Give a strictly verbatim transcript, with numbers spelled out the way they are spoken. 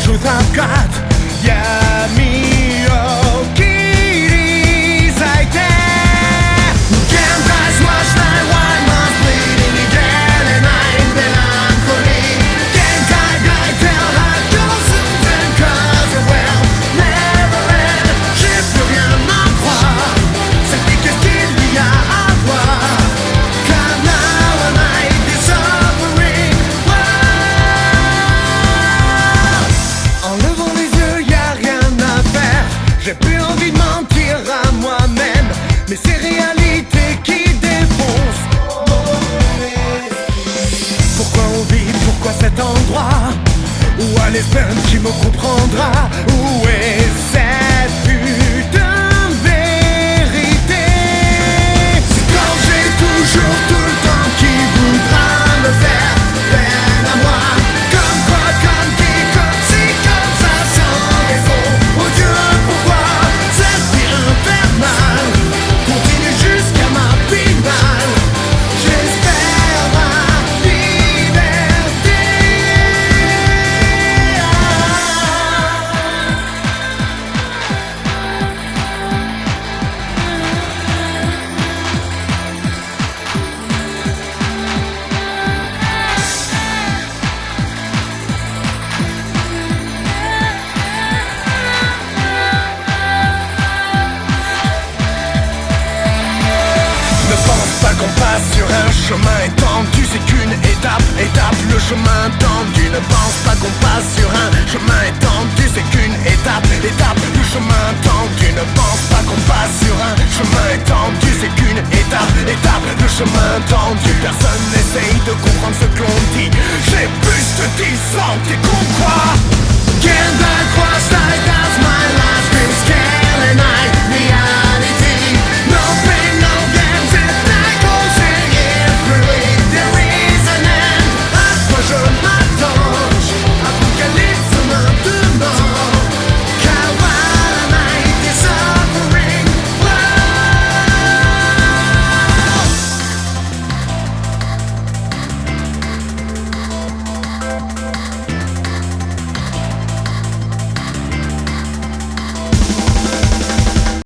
truth I've got. Yamiを切り裂いて現代スマッシュない Why must bleeding 逃げれないメランコリー限界がいて発狂寸前 Cause it will never end Je peux rien en croire C'est dit qu'est-ce qu'il y a à voir叶わない This suffering En levant les yeux y'a rien à faire J'ai plus envie de mentir à moi-même Mais c'est réalité qui défonce Pourquoi on vit, pourquoi cet endroit Où a l'espérance qui me comprendra Où est cette putain de vérité C'est quand j'ai toujours tout le temps qui voudra me faire peine à moi Comme quoi, comme qui, comme si, comme ça, sans raison Oh Dieu, pourquoi cette vie infernale Continue jusqu'à ma finale J'espère ma liberté Ne pense pas qu'on passe sur un chemin étendu C'est qu'une étape, étape, le chemin tendu Ne pense pas qu'on passe sur un chemin étendu C'est qu'une étape, étape, le chemin tendu Ne pense pas qu'on passe sur un chemin étendu C'est qu'une étape, étape, le chemin tendu Personne n'essaye de comprendre ce que l'on dit J'ai plus de dix ans, t'es con quoi Qu'un